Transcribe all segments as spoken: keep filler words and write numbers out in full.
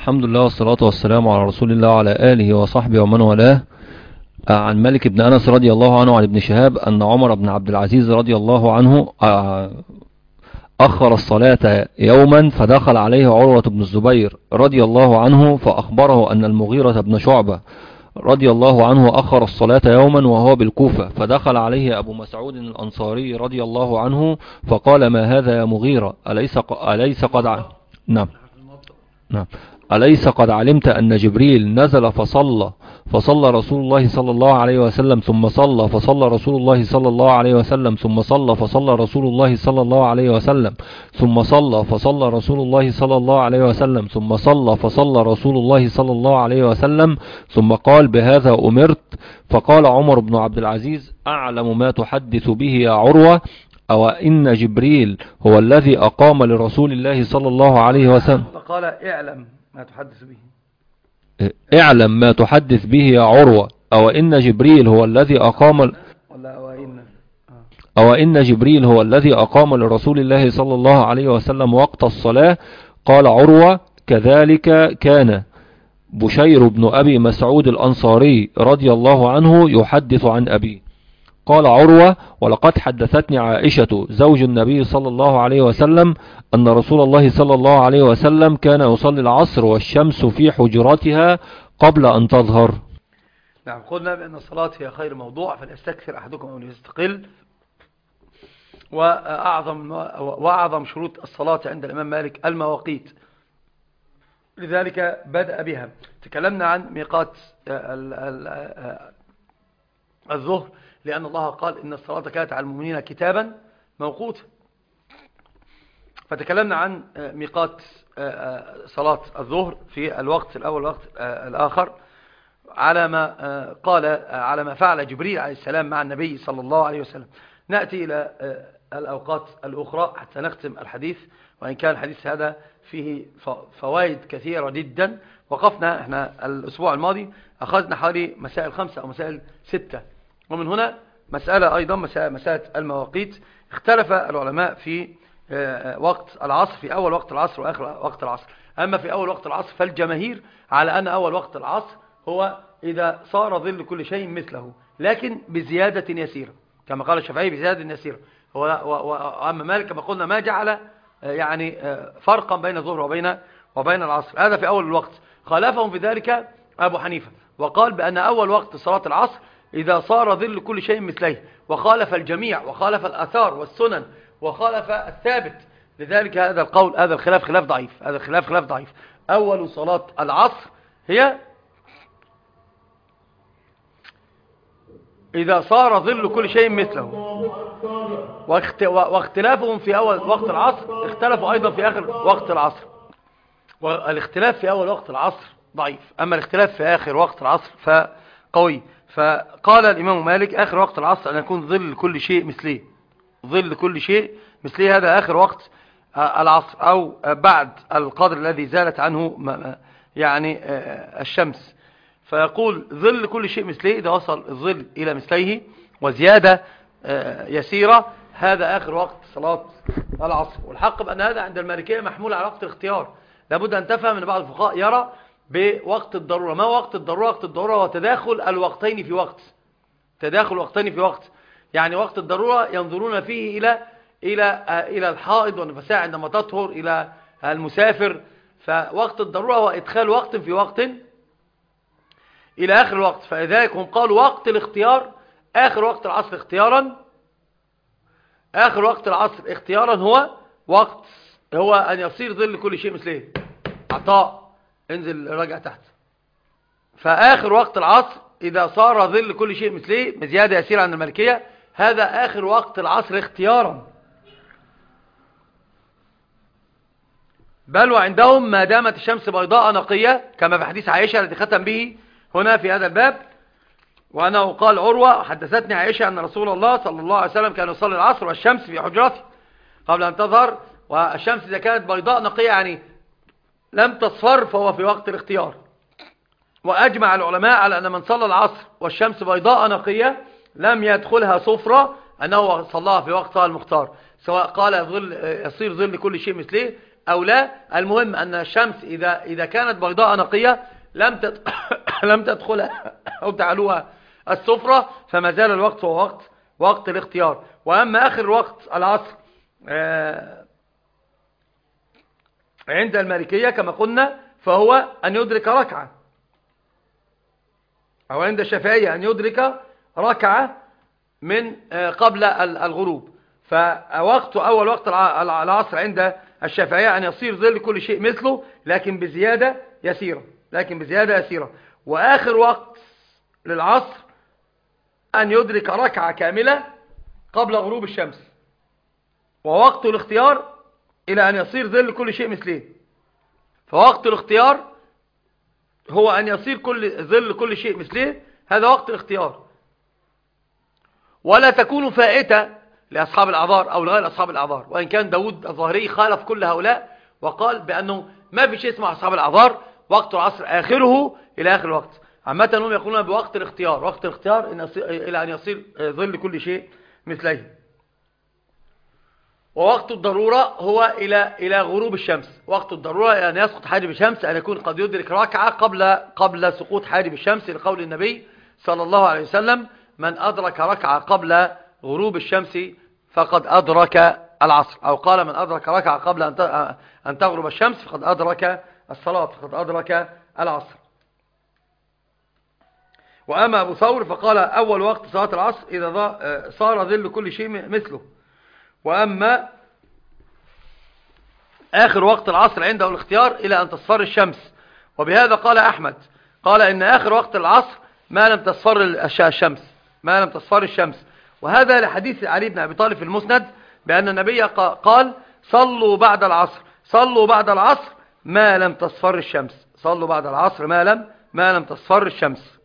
الحمد لله والصلاة والسلام على رسول الله وعلى آله وصحبه ومن والاه. عن مالك بن أنس رضي الله عنه عن ابن شهاب أن عمر بن عبد العزيز رضي الله عنه أخر الصلاة يوما فدخل عليه عروة بن الزبير رضي الله عنه فأخبره أن المغيرة بن شعبة رضي الله عنه أخر الصلاة يوما وهو بالكوفة، فدخل عليه أبو مسعود الأنصاري رضي الله عنه فقال: ما هذا يا مغيرة؟ أليس أليس قد ع... نعم نعم أليس قد علمت أن جبريل نزل فصلى فصلى رسول الله صلى الله عليه وسلم ثم صلى فصلى رسول الله صلى الله عليه وسلم ثم صلى فصلى رسول الله صلى الله عليه وسلم ثم صلى فصلى رسول الله صلى الله عليه وسلم ثم صلى فصلى رسول الله صلى الله عليه وسلم ثم قال: بهذا أمرت. فقال عمر بن عبد العزيز: أعلم ما تحدث به يا عروة، أو إن جبريل هو الذي أقام لرسول الله صلى الله عليه وسلم. فقال: اعلم ما تحدث به اعلم ما تحدث به يا عروة، أو إن جبريل هو الذي أقام ولا أو إن أو إن جبريل هو الذي أقام لرسول الله صلى الله عليه وسلم وقت الصلاة. قال عروة: كذلك كان بشير بن أبي مسعود الأنصاري رضي الله عنه يحدث عن أبيه. قال عروة: ولقد حدثتني عائشة زوج النبي صلى الله عليه وسلم أن رسول الله صلى الله عليه وسلم كان يصلي العصر والشمس في حجرتها قبل أن تظهر. نعم، قلنا بأن الصلاة هي خير موضوع، فليستكثر أحدكم أن يستقل. وأعظم, وأعظم شروط الصلاة عند الإمام مالك المواقيت، لذلك بدأ بها. تكلمنا عن ميقات الظهر، لأن الله قال إن الصلاة كانت على المؤمنين كتابا موقوتا. فتكلمنا عن ميقات صلاة الظهر في الوقت الأول والوقت الآخر، على ما قال على ما فعل جبريل عليه السلام مع النبي صلى الله عليه وسلم. نأتي إلى الأوقات الأخرى حتى نختم الحديث، وإن كان الحديث هذا فيه فوائد كثيرة جدا. وقفنا احنا الأسبوع الماضي أخذنا حوالي مسائل خمسة أو مسائل ستة، ومن هنا مسألة أيضا مسألة المواقيت. اختلف العلماء في وقت العصر، في أول وقت العصر وآخر وقت العصر. أما في أول وقت العصر فالجماهير على أن أول وقت العصر هو إذا صار ظل كل شيء مثله، لكن بزيادة يسيرة، كما قال الشافعي بزيادة يسيرة. وأما مالك كما قلنا ما جعل يعني فرقا بين الظهر وبين وبين العصر، هذا في أول الوقت. خالفهم في ذلك أبو حنيفة، وقال بأن أول وقت صلاة العصر إذا صار ظل كل شيء مثله، وخالف الجميع وخالف الآثار والسنن وخالف الثابت. لذلك هذا القول هذا الخلاف خلاف ضعيف، هذا الخلاف خلاف ضعيف. أول صلاة العصر هي إذا صار ظل كل شيء مثله، واختلافهم في أول وقت العصر اختلفوا أيضا في آخر وقت العصر. والاختلاف في أول وقت العصر ضعيف، أما الاختلاف في آخر وقت العصر فقوي. فقال الإمام مالك: آخر وقت العصر أن يكون ظل كل شيء مثله، ظل كل شيء مثله، هذا آخر وقت العصر، أو بعد القدر الذي زالت عنه يعني الشمس. فيقول ظل كل شيء مثله، إذا وصل الظل إلى مثله وزيادة يسيرة، هذا آخر وقت صلاة العصر. والحق بأن هذا عند المالكية محمول على وقت الاختيار. لابد أن تفهم أن بعض الفقهاء يرى بوقت الضرورة. ما وقت الضرورة؟ وقت الضرورة هو تداخل الوقتين في وقت، تداخل وقتين في وقت. يعني وقت الضرورة ينظرون فيه إلى إلى إلى الحائض والنفساء عندما تطهر، إلى المسافر. فوقت الضرورة هو إدخال وقت في وقت إلى آخر الوقت. فلذلك هم قالوا وقت الاختيار آخر وقت العصر اختيارا، آخر وقت العصر اختيارا هو وقت هو أن يصير ظل كل شيء مثله. عطاء انزل راجع تحت. فآخر وقت العصر إذا صار ظل كل شيء مثله بزيادة يسيرة عن المالكية، هذا آخر وقت العصر اختيارا. بل وعندهم ما دامت الشمس بيضاء نقية، كما في حديث عائشة الذي ختم به هنا في هذا الباب. وأنه قال عروة: حدثتني عائشة أن رسول الله صلى الله عليه وسلم كان يصلي العصر والشمس في حجرته قبل أن تظهر. والشمس إذا كانت بيضاء نقية يعني لم تصفر فهو في وقت الاختيار. وأجمع العلماء على أن من صلى العصر والشمس بيضاء نقية لم يدخلها صفرة أنه صلاها في وقتها المختار، سواء قال ظل يصير ظل كل شيء مثله أو لا. المهم أن الشمس إذا, إذا كانت بيضاء نقية لم تد... لم تدخلها أو تعلوها السفرة، فما زال الوقت هو وقت وقت الاختيار. وأما آخر وقت العصر آه عند المالكية كما قلنا فهو أن يدرك ركعة، أو عند الشافعية أن يدرك ركعة من قبل الغروب. فوقت أول وقت العصر عند الشافعية أن يصير ظل كل شيء مثله، لكن بزيادة يسيرة لكن بزيادة يسيرة وآخر وقت للعصر أن يدرك ركعة كاملة قبل غروب الشمس، ووقت الاختيار إلى أن يصير ظل كل شيء مثله. فوقت الاختيار هو أن يصير كل ظل كل شيء مثله، هذا وقت الاختيار. ولا تكون فائتة لأصحاب الأعذار أو لغير أصحاب الأعذار، وإن كان داود الظاهري خالف كل هؤلاء وقال بأنه ما في شيء اسمه أصحاب الأعذار، وقت العصر آخره إلى آخر الوقت. عامة هم يقولون بوقت الاختيار، وقت الاختيار إن إلى أن يصير ظل كل شيء مثله. ووقت الضرورة هو إلى إلى غروب الشمس. وقت الضرورة أن يسقط حاجب الشمس، أن يكون قد يدرك ركعة قبل قبل سقوط حاجب الشمس، لقول النبي صلى الله عليه وسلم: من أدرك ركعة قبل غروب الشمس فقد أدرك العصر، أو قال: من أدرك ركعة قبل أن تغرب الشمس فقد أدرك الصلاة، فقد أدرك العصر. وأما أبو ثور فقال: أول وقت صلاة العصر إذا صار ظل كل شيء مثله. وأما آخر وقت العصر عنده الاختيار إلى أن تصفر الشمس. وبهذا قال أحمد، قال إن آخر وقت العصر ما لم تصفر الشمس ما لم تصفر الشمس وهذا لحديث علي بن أبي طالب في المسند بأن النبي قال: صلوا بعد العصر صلوا بعد العصر ما لم تصفر الشمس صلوا بعد العصر ما لم ما لم تصفر الشمس.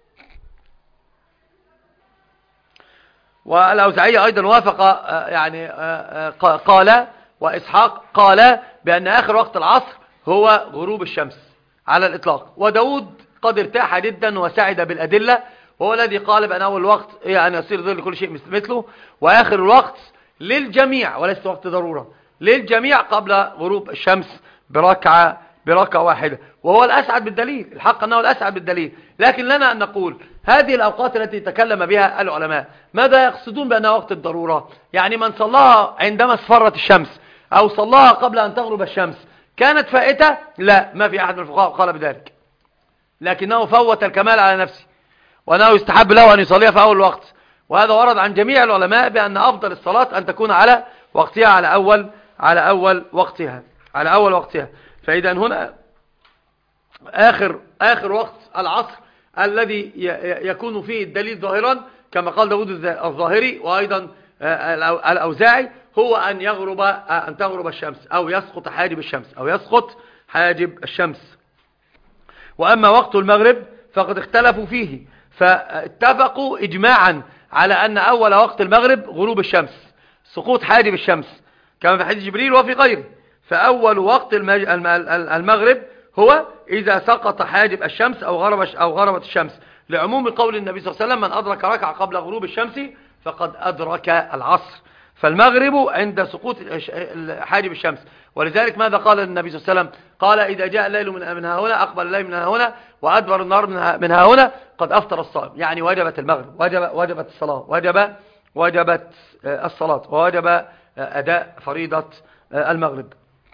والأوزاعي أيضا وافق، يعني قال، وإسحاق قال بأن آخر وقت العصر هو غروب الشمس على الإطلاق. وداود قد ارتاح جدا وسعد بالأدلة، وهو الذي قال بأن أول وقت يعني يصير ظل كل شيء مثله، وآخر الوقت للجميع وليس وقت ضرورة، للجميع قبل غروب الشمس بركعة بركعة واحدة، وهو الأسعد بالدليل. الحق أنه الأسعد بالدليل، لكن لنا أن نقول هذه الأوقات التي تكلم بها العلماء ماذا يقصدون بأنها وقت الضرورة؟ يعني من صلاها عندما اصفرت الشمس أو صلاها قبل أن تغرب الشمس كانت فائتة؟ لا، ما في أحد من الفقهاء قال بذلك، لكنه فوت الكمال على نفسه، وأنه يستحب له أن يصليها في أول وقت. وهذا ورد عن جميع العلماء بأن أفضل الصلاة أن تكون على وقتها على أول على أول وقتها على أول وقتها. فإذا هنا آخر آخر وقت العصر الذي يكون فيه الدليل ظاهرا كما قال داود الظاهري وأيضا الأوزاعي هو أن يغرب أن تغرب الشمس أو يسقط حاجب الشمس أو يسقط حاجب الشمس. وأما وقت المغرب فقد اختلفوا فيه، فاتفقوا إجماعا على أن أول وقت المغرب غروب الشمس، سقوط حاجب الشمس كما في حديث جبريل وفي غيره. فأول وقت المغرب هو إذا سقط حاجب الشمس أو غرب أو غربت الشمس، لعموم قول النبي صلى الله عليه وسلم: من أدرك ركعة قبل غروب الشمس فقد أدرك العصر. فالمغرب عند سقوط حاجب الشمس. ولذلك ماذا قال النبي صلى الله عليه وسلم؟ قال: إذا جاء الليل من ها هنا أقبل الليل من ها هنا وأدبر النهار من ها هنا قد أفطر الصائم. يعني وجبت المغرب، وجب وجبت الصلاة، وجب وجبت الصلاة، ووجب أداء فريضة المغرب.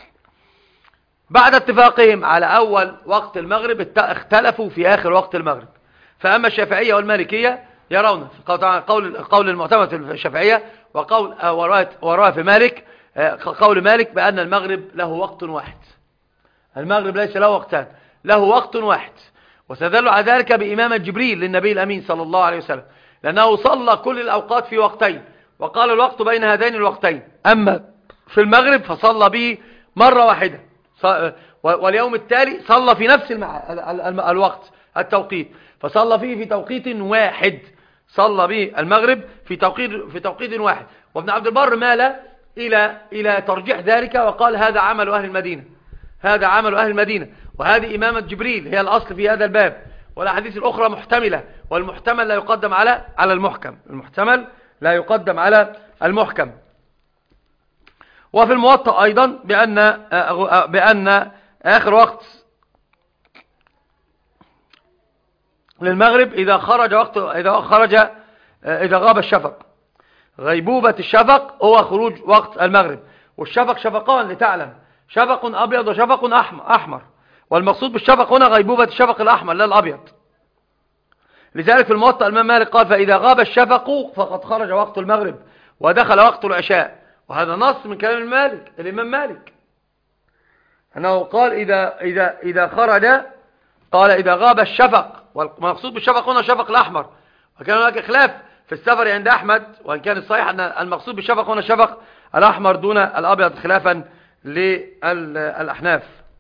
بعد اتفاقهم على أول وقت المغرب اختلفوا في آخر وقت المغرب. فأما الشافعية والمالكية يرون قول قول المعتمد في الشافعية وقول وراه في مالك قول مالك بأن المغرب له وقت واحد. المغرب ليس له وقتان، له وقت واحد. وستدل على ذلك بإمامة جبريل للنبي الأمين صلى الله عليه وسلم، لأنه صلى كل الأوقات في وقتين وقال الوقت بين هذين الوقتين. أما في المغرب فصلى به مرة واحدة، واليوم التالي صلى في نفس الوقت التوقيت، فصلى فيه في توقيت واحد، صلى به المغرب في توقيت في توقيت واحد. وابن عبد البر مال إلى إلى ترجيح ذلك وقال: هذا عمل أهل المدينة هذا عمل أهل المدينة وهذه إمامة جبريل هي الأصل في هذا الباب. والأحاديث الأخرى محتملة، والمحتمل لا يقدم على على المحكم المحتمل لا يقدم على المحكم. وفي الموطأ أيضا بأن, بأن آخر وقت للمغرب إذا خرج وقت إذا خرج إذا غاب الشفق. غيبوبة الشفق هو خروج وقت المغرب، والشفق شفقان لتعلم، شفق أبيض وشفق أحمر، والمقصود بالشفق هنا غيبوبة الشفق الأحمر لا الأبيض. لذلك في الموطأ الإمام مالك قال فإذا غاب الشفق فقد خرج وقت المغرب ودخل وقت العشاء، وهذا نص من كلام المالك الإمام مالك أنه قال إذا, إذا, إذا خرج، قال إذا غاب الشفق، والمقصود بالشفق هنا الشفق الأحمر، وكان هناك خلاف في السفر عند أحمد، وإن كان الصحيح أن المقصود بالشفق هنا الشفق الأحمر دون الأبيض خلافا للأحناف.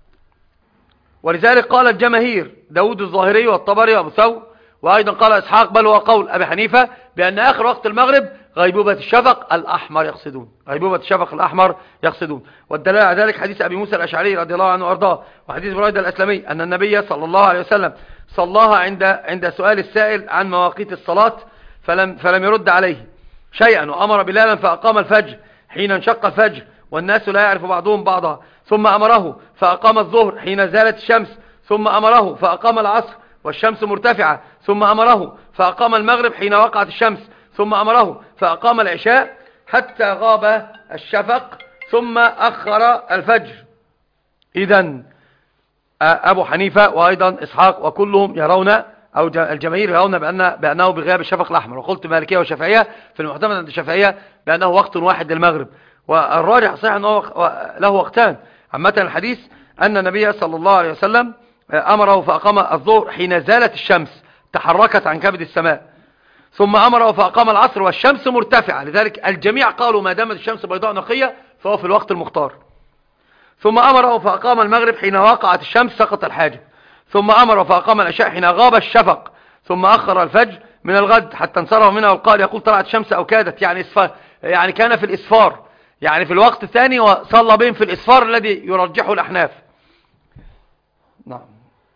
ولذلك قال الجماهير داود الظاهري والطبري وابو ثور، وأيضا قال إسحاق بل هو قول أبي حنيفة بأن آخر وقت المغرب غيبوبة الشفق الأحمر يقصدون، غيبوبة الشفق الأحمر يقصدون. والدليل على ذلك حديث أبي موسى الأشعري رضي الله عنه وأرضاه، وحديث بريدة الأسلمي أن النبي صلى الله عليه وسلم صلاها عند عند سؤال السائل عن مواقيت الصلاة فلم فلم يرد عليه شيئا، وأمر بلالا فأقام الفجر حين انشق الفجر والناس لا يعرف بعضهم بعضا، ثم أمره فأقام الظهر حين زالت الشمس، ثم أمره فأقام العصر والشمس مرتفعة، ثم أمره فأقام المغرب حين وقعت الشمس، ثم أمره فأقام العشاء حتى غاب الشفق، ثم أخر الفجر. إذن أبو حنيفة وأيضا إسحاق وكلهم يرون، أو الجماهير يرون بأن بأنه بغياب الشفق الأحمر، وقلت مالكية وشافعية في المعتمد عند الشافعية بأنه وقت واحد للمغرب، والراجح صحيح أنه له وقتان. عامة الحديث أن النبي صلى الله عليه وسلم أمره فأقام الظهر حين زالت الشمس تحركت عن كبد السماء، ثم أمره فأقام العصر والشمس مرتفعة، لذلك الجميع قالوا ما دامت الشمس بيضاء نقية فهو في الوقت المختار. ثم أمره فأقام المغرب حين وقعت الشمس سقط الحاجب، ثم أمره فأقام العشاء حين غاب الشفق، ثم أخر الفجر من الغد حتى انصرف منها، وقال يقول طلعت الشمس أو كادت، يعني إسفار، يعني كان في الإسفار، يعني في الوقت الثاني، وصلى بهم في الإسفار الذي يرجحه الأحناف. نعم.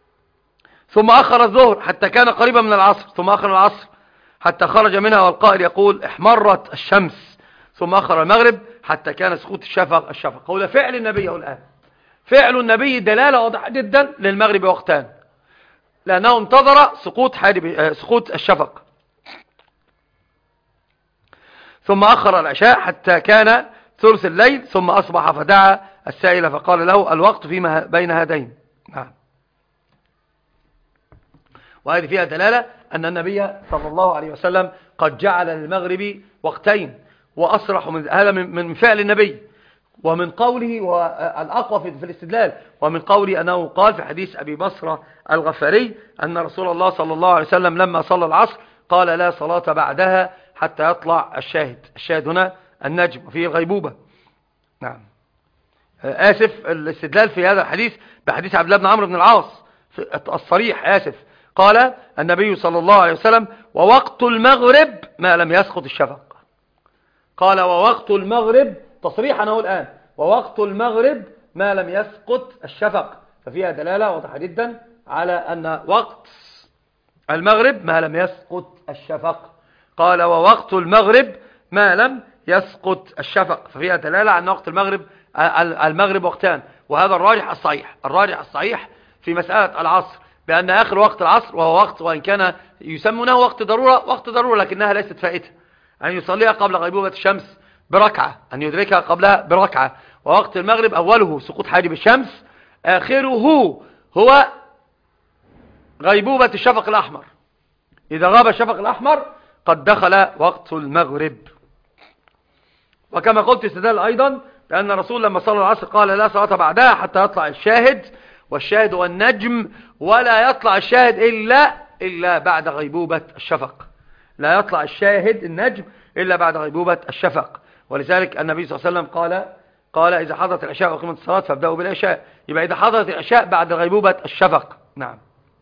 ثم أخر الظهر حتى كان قريبا من العصر، ثم أخر العصر حتى خرج منها، والقائل يقول احمرت الشمس، ثم أخر المغرب حتى كان سقوط الشفق الشفق. هو فعل النبي الآن، فعل النبي دلالة واضحة جدا للمغرب وقتان، لأنه انتظر سقوط حادب سقوط الشفق. ثم أخر العشاء حتى كان ثلث الليل، ثم أصبح فدعا السائل فقال له الوقت فيما بين هذين. نعم. وهذه فيها دلالة أن النبي صلى الله عليه وسلم قد جعل للمغرب وقتين، وأصرح من هذا من فعل النبي، ومن قوله والأقوى في الاستدلال، ومن قوله أنه قال في حديث أبي بصرة الغفاري أن رسول الله صلى الله عليه وسلم لما صلى العصر قال لا صلاة بعدها حتى يطلع الشاهد. الشاهد هنا النجم فيه الغيبوبة. نعم. آسف، الاستدلال في هذا الحديث بحديث عبد الله بن عمرو بن العاص الصريح، آسف، قال النبي صلى الله عليه وسلم ووقت المغرب ما لم يسقط الشفق. قال ووقت المغرب تصريحا أهو الآن، ووقت المغرب ما لم يسقط الشفق، ففيها دلالة واضحة جدا على أن وقت المغرب ما لم يسقط الشفق. قال ووقت المغرب ما لم يسقط الشفق، ففيها دلالة على أن وقت المغرب المغرب وقتان، وهذا الراجح الصحيح. الراجح الصحيح في مسألة العصر بأن آخر وقت العصر وهو وقت، وإن كان يسمونه وقت ضرورة، وقت ضرورة لكنها ليست فائتة، أن يصليها قبل غيبوبة الشمس بركعة، أن يدركها قبلها بركعة. ووقت المغرب أوله سقوط حاجب الشمس، آخره هو غيبوبة الشفق الأحمر. إذا غاب الشفق الأحمر قد دخل وقت المغرب. وكما قلت استدل أيضا لأن الرسول لما صلى العصر قال لا صلاة بعدها حتى يطلع الشاهد، والشاهد هو النجم، ولا يطلع الشاهد إلا إلا بعد غيبوبة الشفق، لا يطلع الشاهد النجم إلا بعد غيبوبة الشفق. ولذلك النبي صلى الله عليه وسلم قال قال إذا حضرت العشاء وقيمت الصلاة فابدأوا بالعشاء، يبقى إذا حضرت العشاء بعد غيبوبة الشفق. نعم.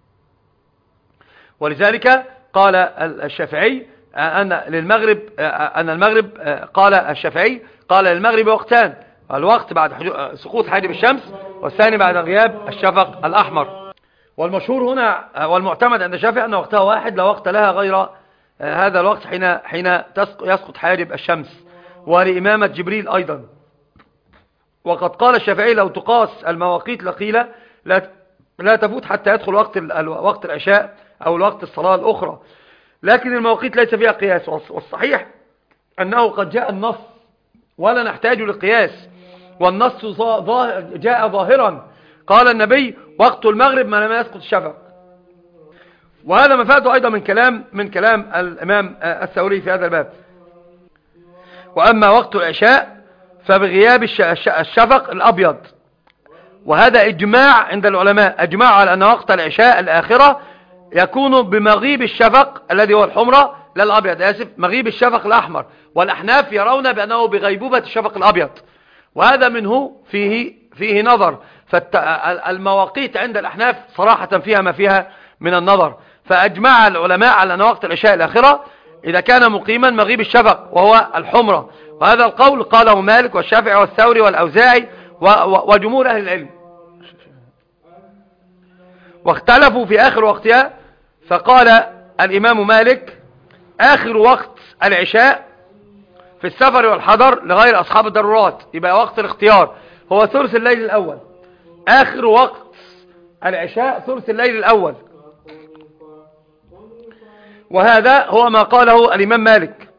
ولذلك قال الشافعي أن للمغرب أن المغرب قال الشافعي قال للمغرب وقتان، الوقت بعد سقوط حاجب الشمس، والثاني بعد غياب الشفق الأحمر. والمشهور هنا والمعتمد عند الشافعي أن وقتها واحد لا وقت لها غير هذا الوقت حين حين يسقط حاجب الشمس، ولإمامة جبريل أيضا. وقد قال الشافعي لو تقاس المواقيت لقيل لا لا تفوت حتى يدخل وقت وقت العشاء أو الوقت الصلاة الأخرى، لكن المواقيت ليس فيها قياس، والصحيح أنه قد جاء النص ولا نحتاج لقياس، والنص جاء ظاهرا. قال النبي وقت المغرب ما لم يسقط الشفق، وهذا مفاده أيضا من كلام من كلام الإمام الثوري في هذا الباب. وأما وقت العشاء فبغياب الشفق الأبيض، وهذا إجماع عند العلماء، أجمع على أن وقت العشاء الآخرة يكون بمغيب الشفق الذي هو الحمرة، لا الأبيض، آسف، مغيب الشفق الأحمر، والأحناف يرون بأنه بغيبوبة الشفق الأبيض، وهذا منه فيه فيه نظر. فالمواقيت عند الأحناف صراحة فيها ما فيها من النظر، فأجمع العلماء على أن وقت العشاء الآخرة إذا كان مقيما مغيب الشفق وهو الحمرة، وهذا القول قاله مالك والشافعي والثوري والأوزاعي وجمهور أهل العلم. واختلفوا في آخر وقتها، فقال الإمام مالك آخر وقت العشاء في السفر والحضر لغير أصحاب الضرورات، يبقى وقت الاختيار هو ثلث الليل الأول. آخر وقت العشاء ثلث الليل الأول، وهذا هو ما قاله الإمام مالك.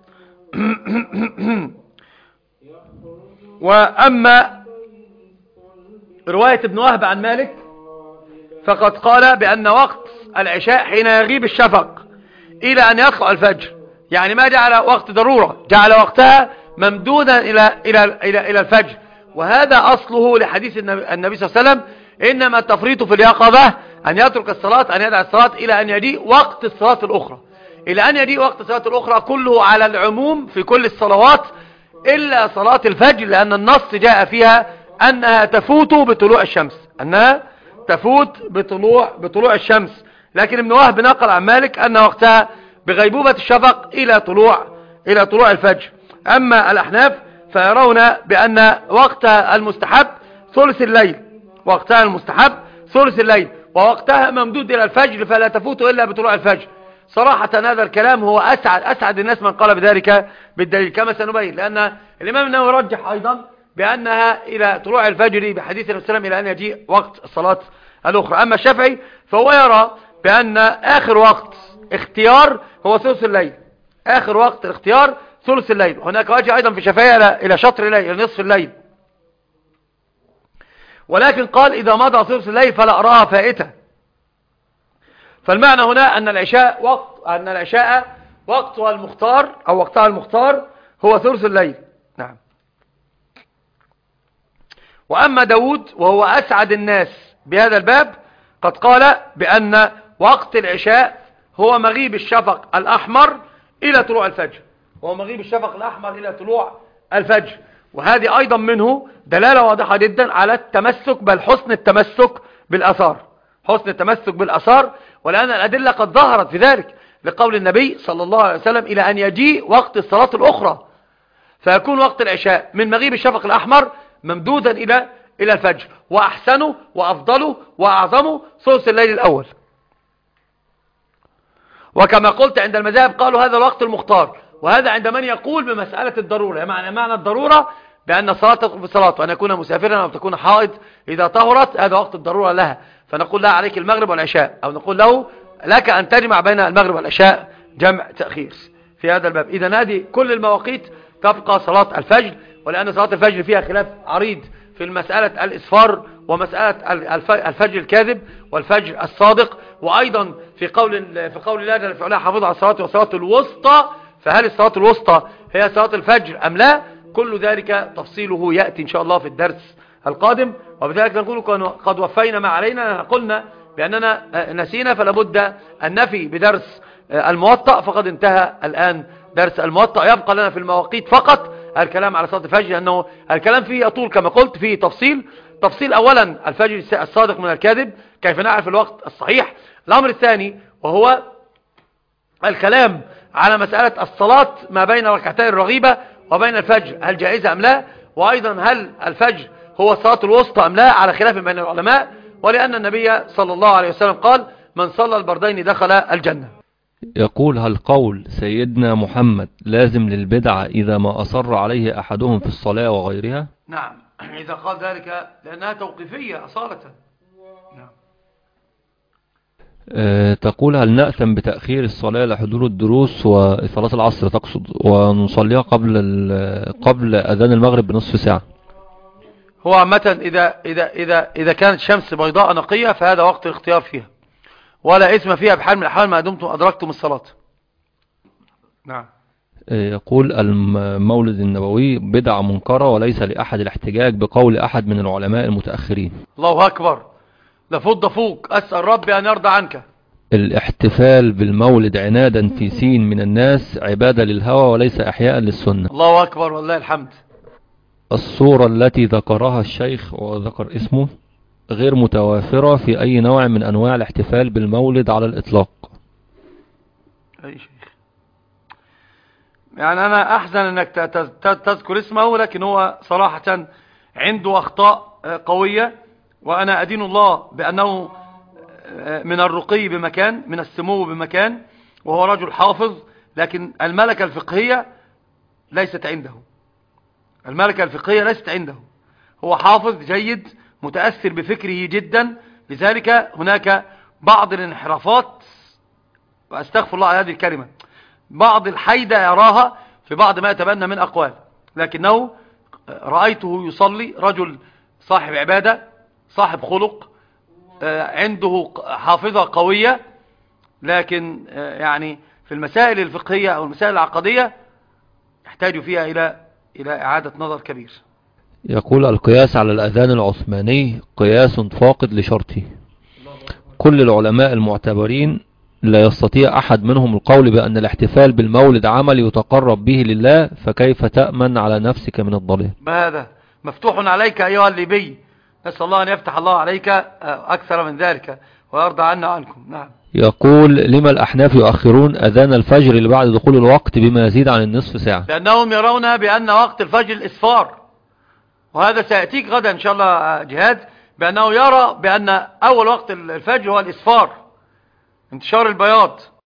وأما رواية ابن وهب عن مالك فقد قال بأن وقت العشاء حين يغيب الشفق إلى أن يطلع الفجر، يعني ما جعل وقت ضرورة، جعل وقتها ممدودا إلى, إلى, إلى, إلى الفجر. وهذا أصله لحديث النبي صلى الله عليه وسلم إنما التفريط في اليقظة أن يترك الصلاة، أن يدع الصلاة إلى أن يجيء وقت الصلاة الأخرى، إلى أن يجيء وقت الصلاة الأخرى، كله على العموم في كل الصلوات إلا صلاة الفجر، لأن النص جاء فيها أنها تفوت بطلوع الشمس، أنها تفوت بطلوع بطلوع الشمس. لكن ابن وهب نقل عن مالك أن وقتها بغيبوبة الشفق إلى طلوع إلى طلوع الفجر. أما الأحناف فيرون بأن وقتها المستحب ثلث الليل، وقتها المستحب ثلث الليل، ووقتها ممدود إلى الفجر فلا تفوت إلا بطلوع الفجر. صراحة هذا الكلام هو أسعد أسعد الناس من قال بذلك بالدليل كما سنبين، لأن الإمام النووي رجح أيضا بأنها إلى طلوع الفجر بحديث النبي صلى الله عليه وسلم إلى أن يجيء وقت الصلاة الأخرى. أما الشافعي فهو يرى بأن آخر وقت اختيار هو ثلث الليل، آخر وقت الاختيار ثلث الليل. هناك وجه أيضا في الشافعي إلى شطر الليل، إلى نصف الليل، ولكن قال إذا مضى ثلث الليل فلا أراها فائتة. فالمعنى هنا أن العشاء وقت أن العشاء وقتها المختار أو وقتها المختار هو ثلث الليل. نعم. وأما داود وهو أسعد الناس بهذا الباب قد قال بأن وقت العشاء هو مغيب الشفق الأحمر إلى طلوع الفجر، وهو مغيب الشفق الأحمر إلى طلوع الفجر. وهذه أيضا منه دلالة واضحة جدا على التمسك، بل حسن التمسك بالأثار، حسن التمسك بالأثار، ولأن الأدلة قد ظهرت في ذلك لقول النبي صلى الله عليه وسلم إلى أن يجيء وقت الصلاة الأخرى، فيكون وقت العشاء من مغيب الشفق الأحمر ممدودا إلى إلى الفجر، وأحسنه وأفضله وأعظمه ثلث الليل الأول. وكما قلت عند المذاهب قالوا هذا الوقت المختار، وهذا عند من يقول بمسألة الضرورة، يعني معنى الضرورة بأن الصلاة تدخل في الصلاة، وأن يكون مسافرا أو تكون حائض إذا طهرت هذا وقت الضرورة لها، فنقول لها عليك المغرب والعشاء، أو نقول له لك أن تجمع بين المغرب والعشاء جمع تأخير في هذا الباب. إذا هذه كل المواقيت تبقى صلاة الفجر، ولأن صلاة الفجر فيها خلاف عريض في المسألة الإسفار ومسألة الفجر الكاذب والفجر الصادق، وأيضا في قول في قول الله جل وعلا حافظوا على الصلاة والصلاة الوسطى، فهل الصلاة الوسطى هي صلاة الفجر أم لا؟ كل ذلك تفصيله يأتي إن شاء الله في الدرس القادم. وبذلك نقول قد وفينا ما علينا، قلنا بأننا نسينا فلا بد أن نفي بدرس الموطأ، فقد انتهى الآن درس الموطأ. يبقى لنا في المواقيت فقط الكلام على صلاة الفجر، لأنه الكلام فيه يطول كما قلت، فيه تفصيل تفصيل أولا الفجر الصادق من الكاذب، كيف نعرف الوقت الصحيح. الأمر الثاني وهو الكلام على مسألة الصلاة ما بين ركعتين الرغيبة وبين الفجر، هل جائزة أم لا، وأيضا هل الفجر هو الصلاة الوسطى أم لا، على خلاف بين العلماء، ولأن النبي صلى الله عليه وسلم قال من صلى البردين دخل الجنة. يقول هل قول سيدنا محمد لازم للبدعة إذا ما أصر عليه أحدهم في الصلاة وغيرها؟ نعم إذا قال ذلك لأنها توقيفية أصالة. نعم. أه تقول هل نأثم بتأخير الصلاة لحضور الدروس وصلاة العصر تقصد ونصليها قبل قبل أذان المغرب بنصف ساعة؟ هو عامة إذا, إذا, إذا, إذا كانت شمس بيضاء نقية فهذا وقت الاختيار فيها ولا اسم فيها بحال من الأحوال ما دمتم أدركتم الصلاة. نعم. يقول المولد النبوي بدعة منكرة وليس لأحد الاحتجاج بقول أحد من العلماء المتأخرين. الله أكبر، لفض فوق، أسأل ربي أن يرضى عنك. الاحتفال بالمولد عنادا في سين من الناس عبادة للهوى وليس إحياء للسنة. الله أكبر والله الحمد. الصورة التي ذكرها الشيخ وذكر اسمه غير متوافرة في أي نوع من أنواع الاحتفال بالمولد على الإطلاق. أي شيخ، يعني أنا أحزن أنك تذكر اسمه، لكن هو صراحة عنده أخطاء قوية، وأنا أدين الله بأنه من الرقي بمكان، من السمو بمكان، وهو رجل حافظ، لكن الملكة الفقهية ليست عنده. الملكة الفقهية ليست عنده. هو حافظ جيد متأثر بفكره جدا، لذلك هناك بعض الانحرافات، وأستغفر الله على هذه الكلمة، بعض الحيدة يراها في بعض ما يتبنى من أقوال، لكنه رأيته يصلي، رجل صاحب عبادة، صاحب خلق، عنده حافظة قوية، لكن يعني في المسائل الفقهية أو المسائل العقدية يحتاج فيها إلى إلى إعادة نظر كبير. يقول القياس على الأذان العثماني قياس فاقد لشرطه. كل العلماء المعتبرين لا يستطيع أحد منهم القول بأن الاحتفال بالمولد عمل يتقرب به لله، فكيف تأمن على نفسك من الضلال؟ ما هذا مفتوح عليك أيها الليبي، نسأل الله أن يفتح الله عليك أكثر من ذلك ويرضى عنا عنكم. نعم. يقول لما الأحناف يؤخرون أذان الفجر لبعد دخول الوقت بما يزيد عن النصف ساعة؟ لأنهم يرون بأن وقت الفجر الإسفار، وهذا سيأتيك غدا إن شاء الله جهاد، بأنه يرى بأن أول وقت الفجر هو الإسفار، انتشار البياض.